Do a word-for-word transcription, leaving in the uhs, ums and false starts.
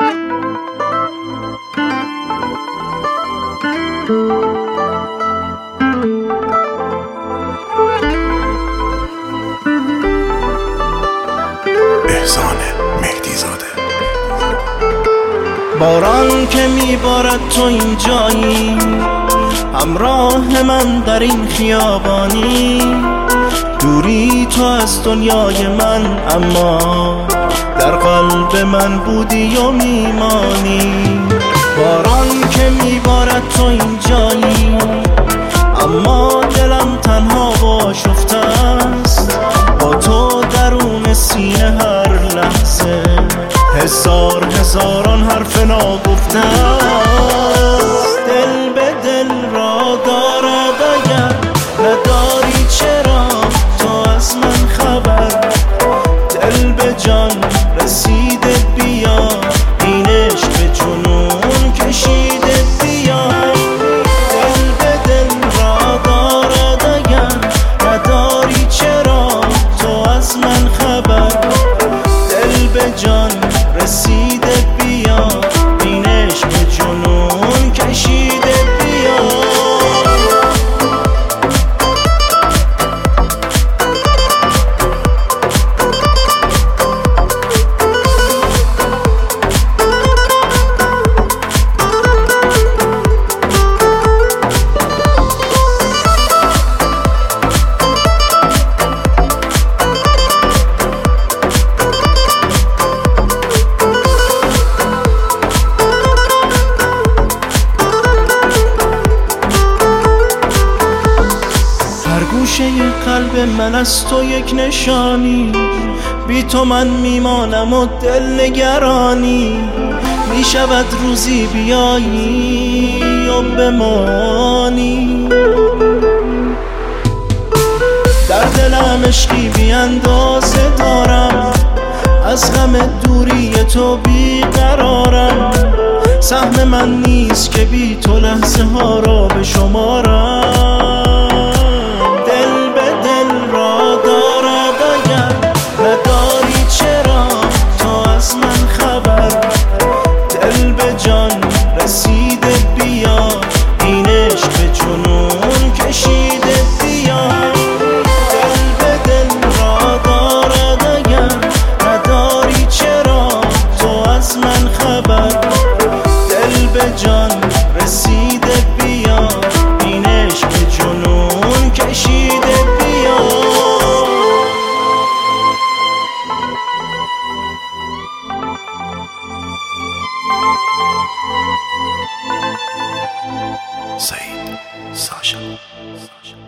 احسان مهدی زاده. باران که میبارد تو اینجایی، همراه من در این خیابانی. دوری تو از دنیای من، اما در قلب من بودی و میمانی. باران که میبارد تو اینجایی، اما دلم تنها و آشفته است. با تو درون سینه هر لحظه هزار هزاران حرف ناگفته است. دل به دل را دارد اگر نداری، چرا تو از من خبر؟ دل به جان رسیده بیا، این عشق به جنون کشیده بیا. دل به دل را دارد اگر نداری، چرا تو از من خبر؟ دل به جان رسیده بیا، این عشق به جنون کشیده بیا. گوشه قلب من از تو یک نشانی، بی تو من میمانم و دل نگرانی. میشود روزی بیایی و بمانی، در دلم عشقی بی اندازه دارم. از غم دوری تو بیقرارم. سهم من نیست که بی تو لحظه ها را به شمارم. رسیده بیا، این عشق به جنون کشیده بیا. دل به دل را دارد اگر نداری، چرا تو از من خبر؟ دل به جان رسیده بیا، این عشق به جنون کشیده بیا. سعید ساشا.